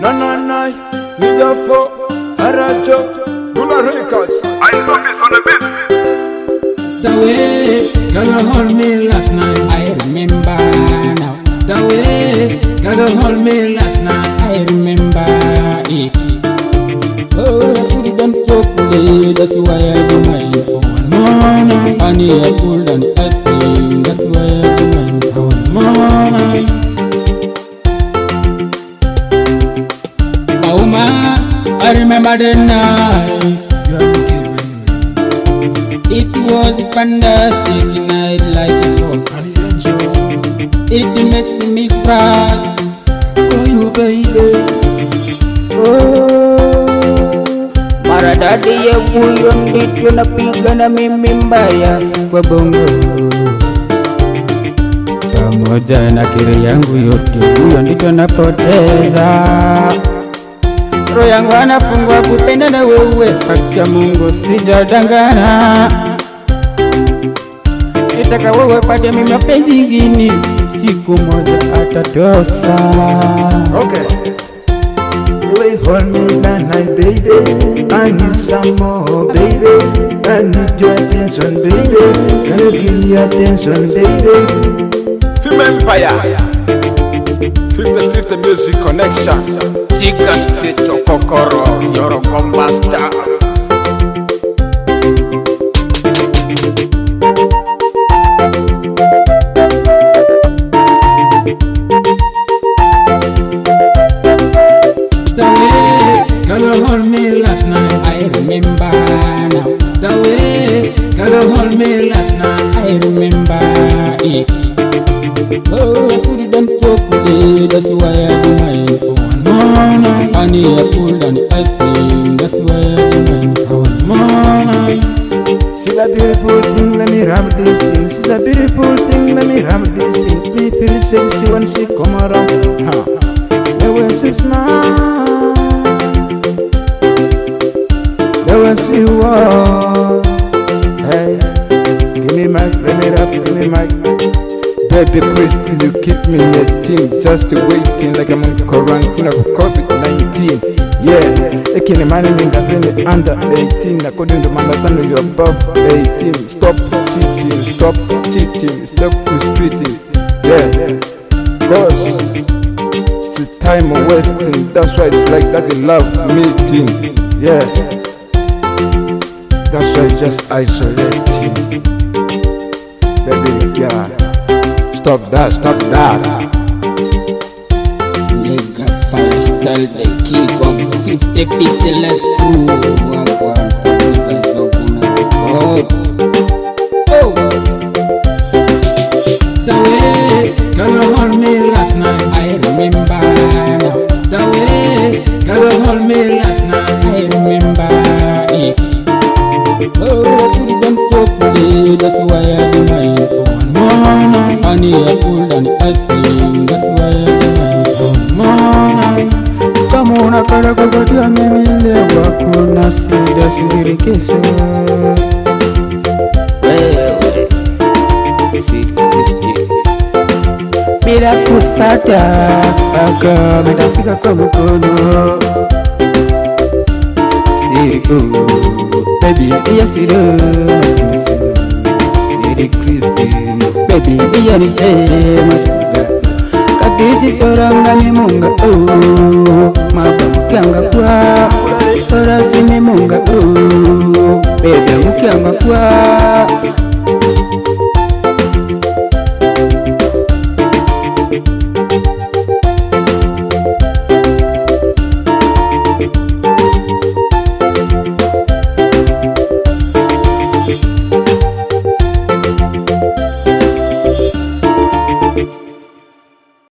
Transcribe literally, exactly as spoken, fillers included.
Nananai, Nidafo, Arajo, Dula Records. I saw this on the beat. The way girl hold me last night, I remember now. the way girl hold me last night, I remember it. Oh, I see them talk today, that's why I do mine for one more night, honey, I pulled on the ice cream, that's why I do mine for one more night. Oh man, I remember the night. You have given me, It was a fantastic night like a hawk. and enjoy It makes me cry for you, baby. maradadi ya buyo ndito napiga na mimi mbaya kwa bongo pamoja na kiri yangu yote buyo ndito napoteza roho yangu anafungwa kupenda na wewe haki ya Mungu sijadangana nitaka wewe pate mimi mapenzi ingine siku moja atatosa. Okay. The way you hold me that night, baby. I need some more, baby. I need your attention, baby. Can you give me attention, baby? Film Empire fifty fifty Music Connection Tika Spito Kokoro Yoro Kombasta. The way girl hold me last night, I remember now. the way girl hold me last night, I remember it. Oh, I see them talk today, that's why I do mine for one more night, honey, I pulled on the ice cream, that's why I do mine for one more night. She's a beautiful thing, let me rub this thing. She's a beautiful thing, let me rub this thing. Me feel sexy when she come around. Huh. The way she smile, the way she walk. Hey, give me mic, let me rap, give me mic. Baby Christy, you keep me in the team, just waiting like I'm on quarantine of COVID nineteen. Yeah, ekini mani minga vini under eighteen, according to Mandatano you're above eighteen. Stop cheating, stop cheating, stop mistreating. Yeah, cause it's the time of wasting, that's why it's like that in love meeting. Yeah, that's why just isolating. Baby girl, stop that, stop that. Nigga fire style, the kick of fifty fifty left crew. Wako producer so kuna God. Oh, The way girl hold me last night, I remember now. the way girl hold me last night, I remember it. Oh, I see them talk today, that's why I do mine for one more night, honey, I pulled on the ice cream, that's why I do mine for one more night. kama unakala kugodia mimi leo kuna sija subiri kesho wewe sikisikia bila kufata aka medafika kwa mkono siriku baby iya siro siri Kristi baby iya ni fema kadiji choranga ni munga oh mafamukianga kwa chora sini munga oh bebe mukianga kwa